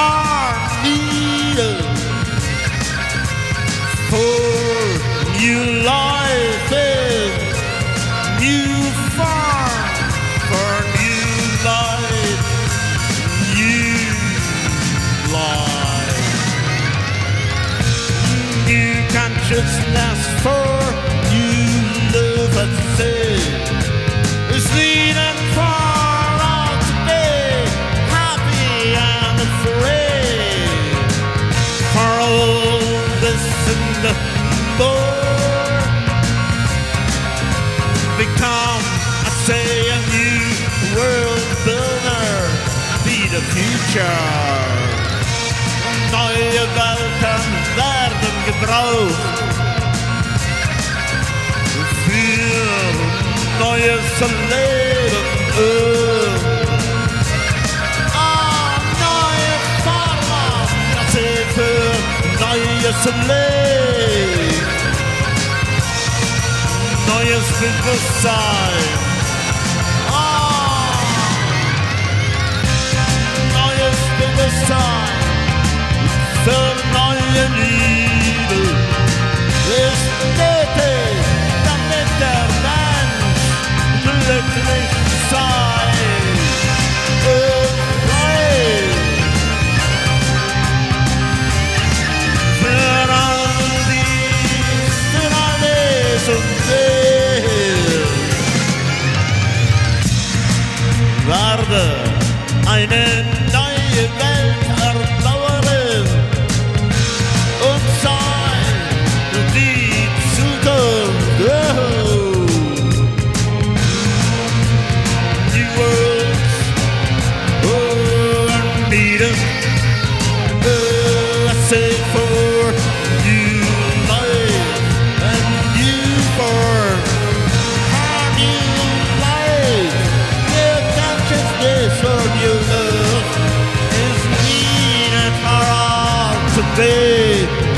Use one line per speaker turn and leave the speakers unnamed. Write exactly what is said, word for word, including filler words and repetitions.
are needed for new life in new farm, for new life, new life, new consciousness for new love at sea. Is needed for all to be happy and free, for all this and more. Become, I say, a new world builder, be the future. Neue Welten werden gebraucht für neues Leben. Ah, neue Farben, das ist für neues Leben. Neues Bewusstsein. Ah, neues Bewusstsein für neue Liebe ist nötig, damit der Mensch glücklich sei und frei. Für all dies, für alles und werde eine neue Welt erbauern und sei die Zukunft. Oh. New worlds, oh, are needed. Oh, I say for new life and new form, for new life. This for you love is needed for all to be.